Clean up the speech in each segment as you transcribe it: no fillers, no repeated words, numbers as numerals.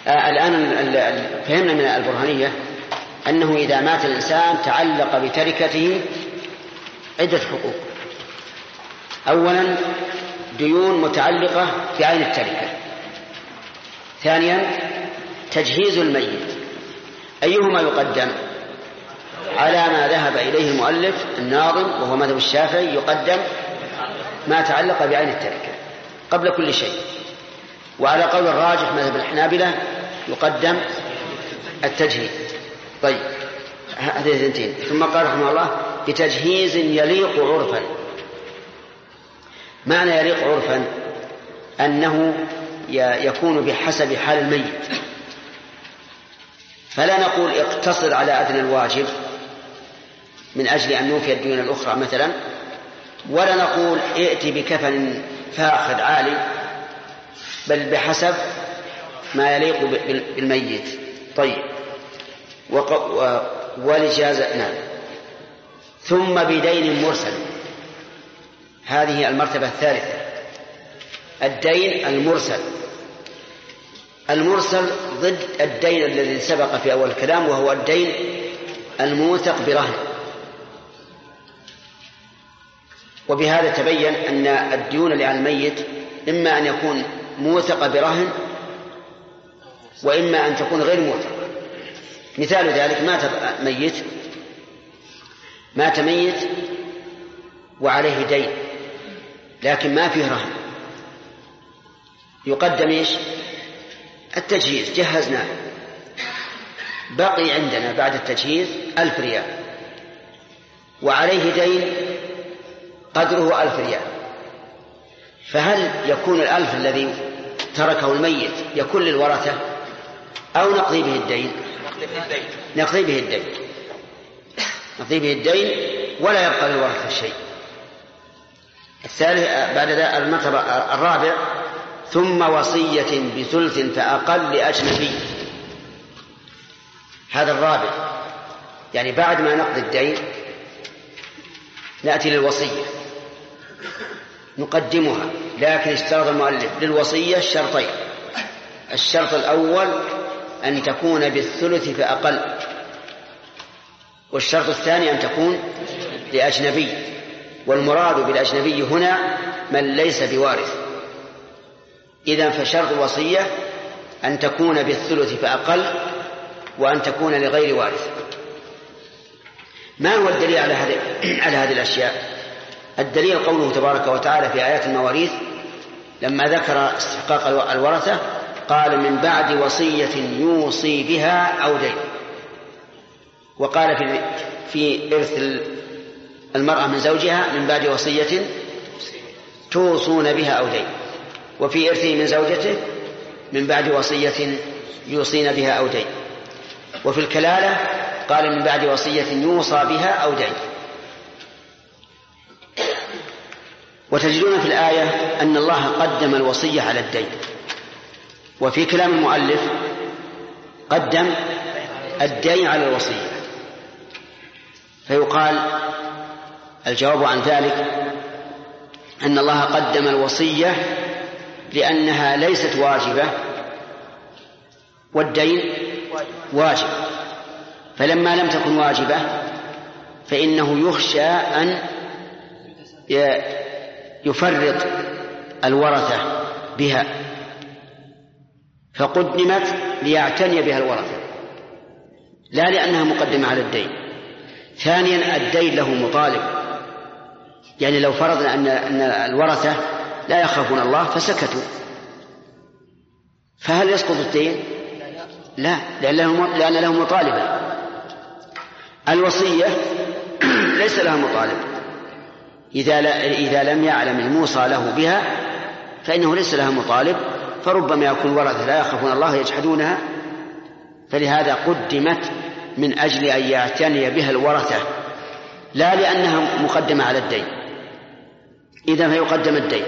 الآن فهمنا من البرهانية أنه إذا مات الإنسان تعلق بتركته عدة حقوق. أولا ديون متعلقة بعين التركة. ثانيا تجهيز الميت، أيهما يقدم؟ على ما ذهب إليه المؤلف الناظم وهو مذهب الشافعي يقدم ما تعلق بعين التركة قبل كل شيء، وعلى قول الراجح مذهب الحنابلة يقدم التجهيز. طيب هذه الثنتين. ثم قال رحمه الله بتجهيز يليق عرفا. معنى يليق عرفا أنه يكون بحسب حال الميت، فلا نقول اقتصر على أدنى الواجب من أجل أن نوفي الديون الأخرى مثلا، ولا نقول ائت بكفن فاخر عالي، بل بحسب ما يليق بالميت. طيب ولجازة نعم. ثم بدين مرسل، هذه المرتبة الثالثة، الدين المرسل. المرسل ضد الدين الذي سبق في أول الكلام وهو الدين الموثق برهن. وبهذا تبين أن الديون اللي على الميت إما أن يكون موثق برهن وإما أن تكون غير موثقة. مثال ذلك مات ميت وعليه دين لكن ما فيه رهن، يقدم إيش؟ التجهيز، جهزناه، بقي عندنا بعد التجهيز 1000 ريال وعليه دين قدره 1000 ريال، فهل يكون 1000 الذي تركه الميت يكون للورثة أو نقضي به الدين؟ نقضي به الدين ولا يبقى للورثة شيء. الثالث بعد ذلك المرتبة الرابع ثم وصية بثلث فأقل لأجنبي. هذا الرابع، يعني بعد ما نقضي الدين نأتي للوصية نقدمها، لكن اشترط المؤلف للوصية شرطين. الشرط الأول أن تكون بالثلث فأقل، والشرط الثاني أن تكون لأجنبي، والمراد بالأجنبي هنا من ليس بوارث. إذن فشرط الوصية أن تكون بالثلث فأقل وأن تكون لغير وارث. ما هو الدليل على هذه الأشياء؟ الدليل قوله تبارك وتعالى في آيات المواريث لما ذكر استحقاق الورثة قال من بعد وصية يوصي بها أو دين، وقال في إرث المرأة من زوجها من بعد وصية توصون بها أو دين، وفي إرثه من زوجته من بعد وصية يوصين بها أو دين، وفي الكلالة قال من بعد وصية يوصى بها أو دين. وتجدون في الآية أن الله قدم الوصية على الدين، وفي كلام المؤلف قدم الدين على الوصية، فيقال الجواب عن ذلك أن الله قدم الوصية لأنها ليست واجبة والدين واجب، فلما لم تكن واجبة فإنه يخشى أن يفرط الورثة بها، فقدمت ليعتني بها الورثة لا لأنها مقدمة على الدين. ثانيا الدين له مطالب، يعني لو فرضنا أن الورثة لا يخافون الله فسكتوا فهل يسقط الدين؟ لا، لأن له مطالبة. الوصية ليس لها مطالب، إذا لم يعلم الموصى له بها فإنه ليس لها مطالب، فربما يكون ورثة لا يخافون الله يجحدونها، فلهذا قدمت من أجل أن يعتني بها الورثة لا لأنها مقدمة على الدين. إذن فيقدم الدين.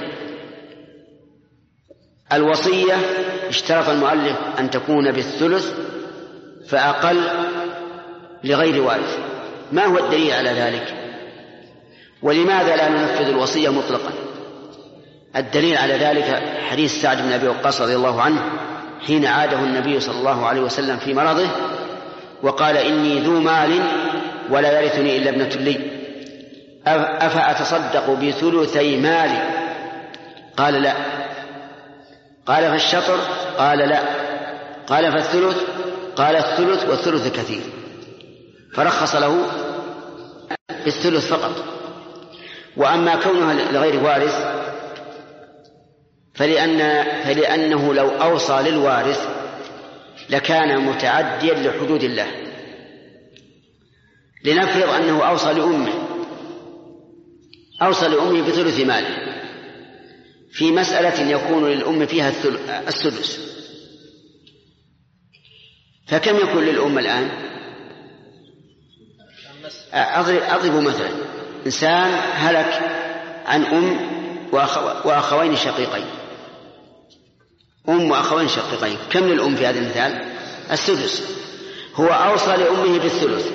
الوصية اشترط المؤلف أن تكون بالثلث فأقل لغير وارث. ما هو الدليل على ذلك؟ ولماذا لا ننفذ الوصية مطلقا؟ الدليل على ذلك حديث سعد بن أبي وقاص رضي الله عنه حين عاده النبي صلى الله عليه وسلم في مرضه وقال: إني ذو مال ولا يرثني إلا ابنة لي، أفأتصدق بثلثي مالي؟ قال: لا. قال: فالشطر؟ قال: لا. قال: فالثلث؟ قال: الثلث، والثلث كثير. فرخص له بالثلث فقط. وأما كونها لغير وارث فلأنه لو أوصى للوارث لكان متعديا لحدود الله. لنفرض أنه أوصى لأمه بثلث ماله في مسألة يكون للأم فيها السدس، فكم يكون للأم الآن؟ أضرب مثلا إنسان هلك عن أم وأخوين شقيقين، أم وأخوين شقيقين، كم للأم في هذا المثال؟ السدس. هو أوصى لأمه بالثلث،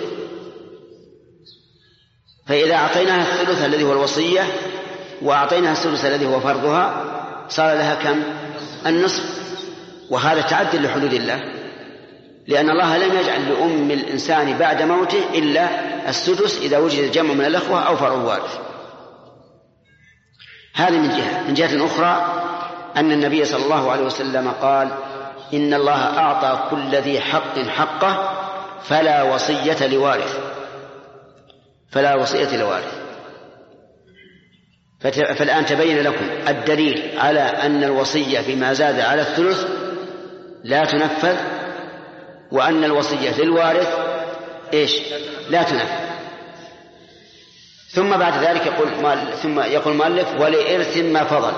فإذا أعطيناها الثلث الذي هو الوصية وأعطيناها الثلث الذي هو فرضها صار لها كم؟ النصف. وهذا تعدي لحدود الله، لأن الله لم يجعل لأم الإنسان بعد موته إلا السدس إذا وجد الجمع من الأخوة أو فرع وارث. هذه من جهة. من جهة أخرى أن النبي صلى الله عليه وسلم قال: إن الله أعطى كل ذي حق حقه فلا وصية لوارث. فالآن تبين لكم الدليل على أن الوصية بما زاد على الثلث لا تنفذ، وأن الوصية للوارث لا تنفذ. ثم بعد ذلك يقول المؤلف: ولإرث ما فضل.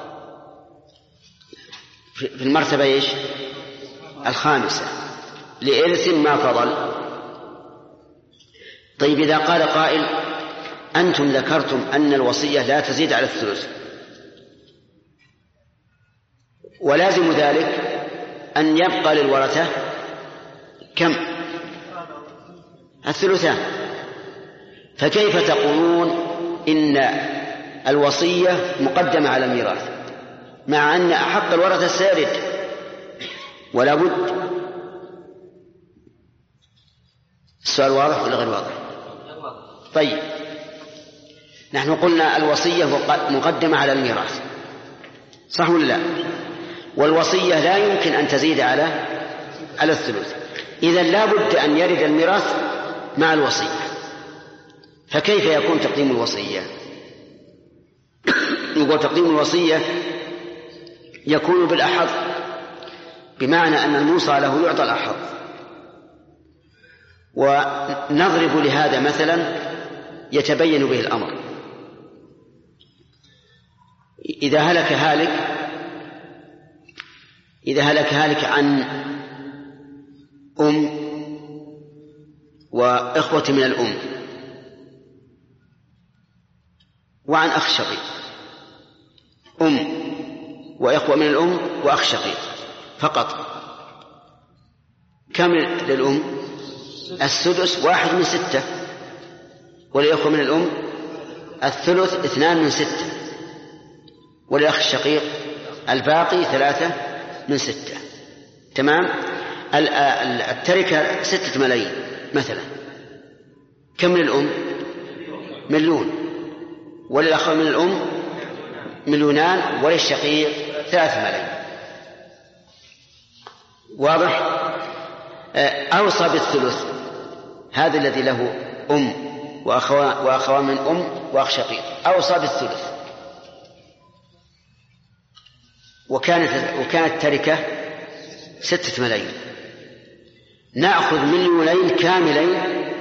في المرتبة الخامسة، لإرث ما فضل. طيب، إذا قال قائل: أنتم ذكرتم أن الوصية لا تزيد على الثلث، ولازم ذلك أن يبقى للورثة كم؟ الثلثان. فكيف تقولون إن الوصية مقدمة على الميراث مع أن أحق الورثة سيرد ولا بد؟ السؤال واضح ولا غير واضح؟ طيب، نحن قلنا الوصية مقدمة على الميراث، صح ولا لا؟ والوصية لا يمكن أن تزيد على الثلث، إذن لا بد أن يرد الميراث مع الوصية. فكيف يكون تقديم الوصية؟ يقول تقديم الوصية يكون بالأحظ، بمعنى أن الموصى له يعطى الأحظ. ونضرب لهذا مثلا يتبين به الأمر. إذا هلك هالك عن أم وإخوة من الأم وعن أخ شقيق، أم وإخوة من الأم وأخ شقيق فقط، كم للأم؟ السدس 1/6، وللإخوة من الأم الثلث 2/6، وللأخ الشقيق الباقي 3/6. تمام؟ التركة 6 ملايين مثلا، كم للأم؟ 1,000,000، وللأخوة من الأم 2,000,000، وللشقيق 3 ملايين. واضح؟ أوصى بالثلث هذا الذي له أم وأخوان من أم وأخ شقيق، أوصى بالثلث، وكانت تركة 6 ملايين. نأخذ 2,000,000 كاملين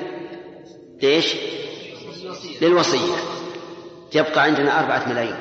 للوصية، يبقى عندنا 4 ملايين.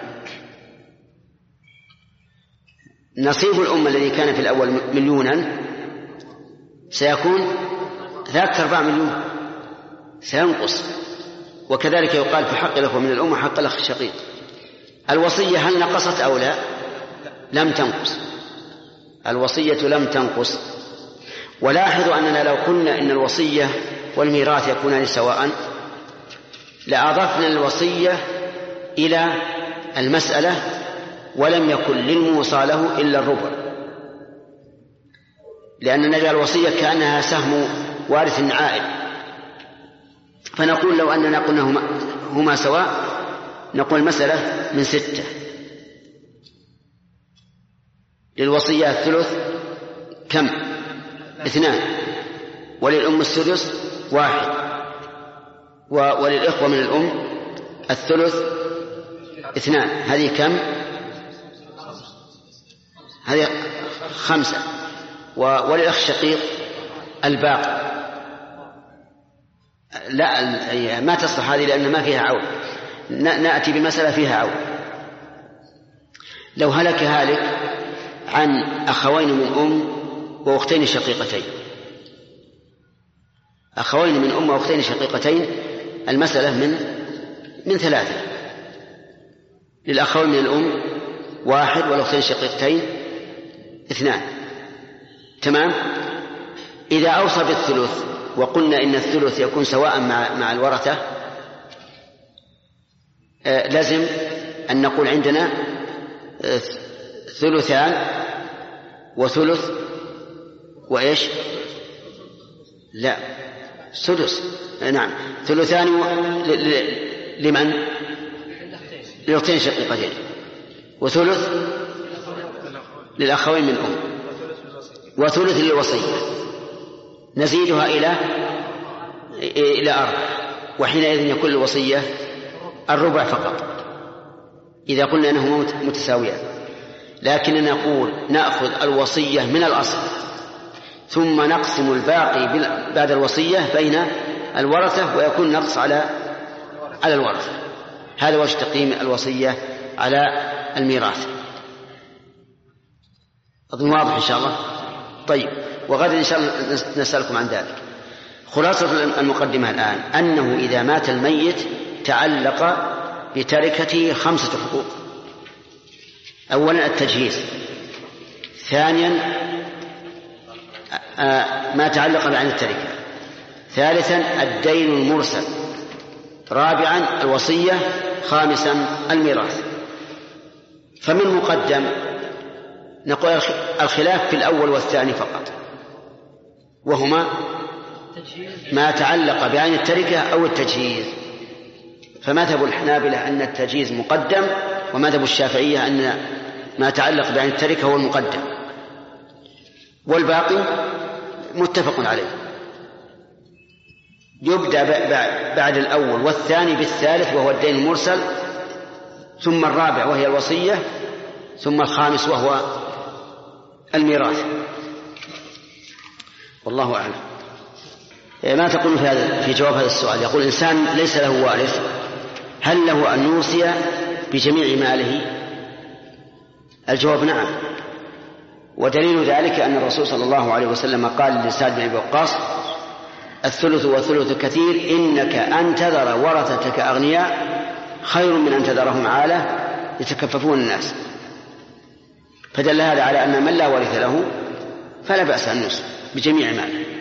نصيب الأم الذي كان في الأول 1,000,000 سيكون 3/4 مليون، سينقص. وكذلك يقال في حق الأخوة من الأم وحق الأخ الشقيق. الوصية هل نقصت أو لا؟ لم تنقص، الوصية لم تنقص. ولاحظوا أننا لو قلنا إن الوصية والميراث يكونان سواء لأضفنا الوصية إلى المسألة ولم يكن للموصى له إلا الربع، لأن نجعل الوصية كأنها سهم وارث عائد. فنقول لو أننا قلنا هما سواء نقول مسألة من 6. للوصية الثلث كم؟ 2. وللأم السدس 1. وللإخوة من الأم الثلث 2. هذه كم؟ هذه 5. وللأخ الشقيق الباقي. لا ما تصلح هذه لأن ما فيها عول. نأتي بمسألة فيها عول. لو هلك هالك عن أخوين من أم وأختين شقيقتين، أخوين من أم وأختين شقيقتين، المسألة من 3. للأخوين من الأم 1 والأختين شقيقتين 2. تمام. إذا أوصى بالثلث وقلنا إن الثلث يكون سواء مع الورثة، لازم أن نقول عندنا 2 وثلث وإيش؟ لا، سدس. نعم، 2 لمن؟ للأختين شقيقتين، وثلث للأخوين من أم، وثلث للوصية. نزيدها إلى 4، وحينئذ يكون الوصية الربع فقط إذا قلنا أنه متساويان. لكننا نقول نأخذ الوصية من الأصل ثم نقسم الباقي بعد الوصية بين الورثة، ويكون نقص على الورثة. هذا وجه تقييم الوصية على الميراث. أظن واضح إن شاء الله. طيب، وغدا إن شاء الله نسألكم عن ذلك. خلاصة المقدمة الآن أنه إذا مات الميت تعلق بتركته 5 حقوق. أولا التجهيز، ثانيا ما تعلق بعين التركة، ثالثا الدين المرسل، رابعا الوصية، خامسا الميراث. فمن مقدم نقول الخلاف في الأول والثاني فقط، وهما ما تعلق بعين التركة أو التجهيز. فمذهب الحنابلة أن التجهيز مقدم، ومذهب الشافعية أن ما تعلق بعين التركة هو المقدم، والباقي متفق عليه. يبدأ بعد الأول والثاني بالثالث وهو الدين المرسل، ثم الرابع وهي الوصية، ثم الخامس وهو الميراث. والله أعلم. ما تقول في جواب هذا السؤال؟ يقول إنسان ليس له وارث، هل له أن يوصي بجميع ماله؟ الجواب نعم، ودليل ذلك أن الرسول صلى الله عليه وسلم قال لسعد بن أبي وقاص: الثلث والثلث كثير، إنك أن تذر ورثتك أغنياء خير من أن تذرهم عالة يتكففون الناس. فدل هذا على أن من لا ورث له فلا بأس أن يوصي بجميع ماله.